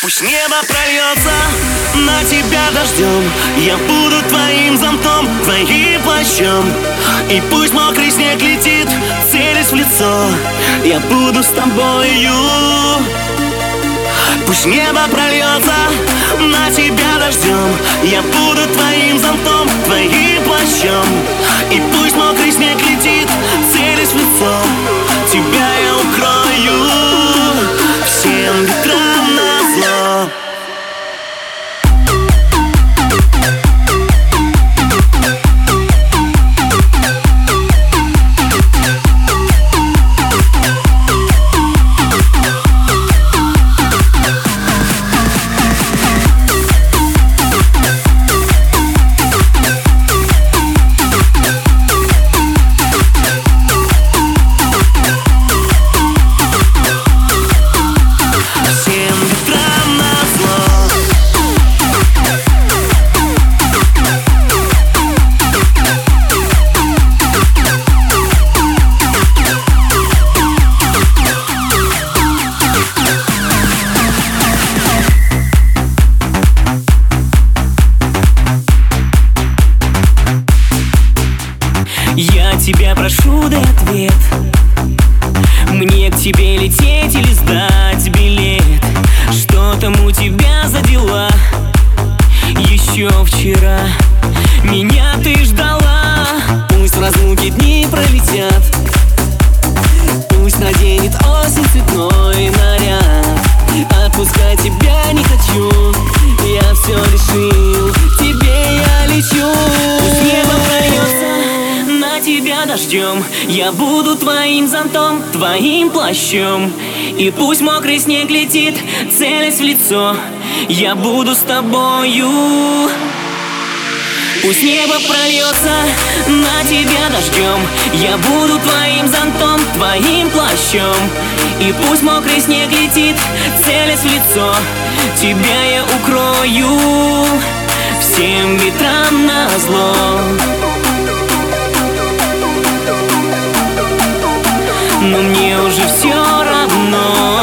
Пусть небо прольется на тебя дождем, я буду твоим зонтом, твоим плащом. И пусть мокрый снег летит, целясь в лицо, я буду с тобою. Пусть небо прольется на тебя дождем, я буду твоим зонтом, твоим плащом. И пусть мокрый снег летит, целясь в лицо, тебя я укрою всем ветрам назло. Я тебя прошу, дай ответ. Мне к тебе лететь или сдать билет? Что там у тебя за дела? Еще вчера меня ты ждала. Пусть в разлуке дни пролетят, пусть наденет осень цветной наряд. Отпускать тебя не хочу, я все решил, к тебе я лечу. Пусть небо прольется на тебя дождем, я буду твоим зонтом, твоим плащом. И пусть мокрый снег летит, целясь в лицо, я буду с тобою. Пусть небо прольется на тебя дождем, я буду твоим зонтом, твоим плащом. И пусть мокрый снег летит, целясь в лицо, тебя я укрою всем ветрам назло. Но мне уже все равно.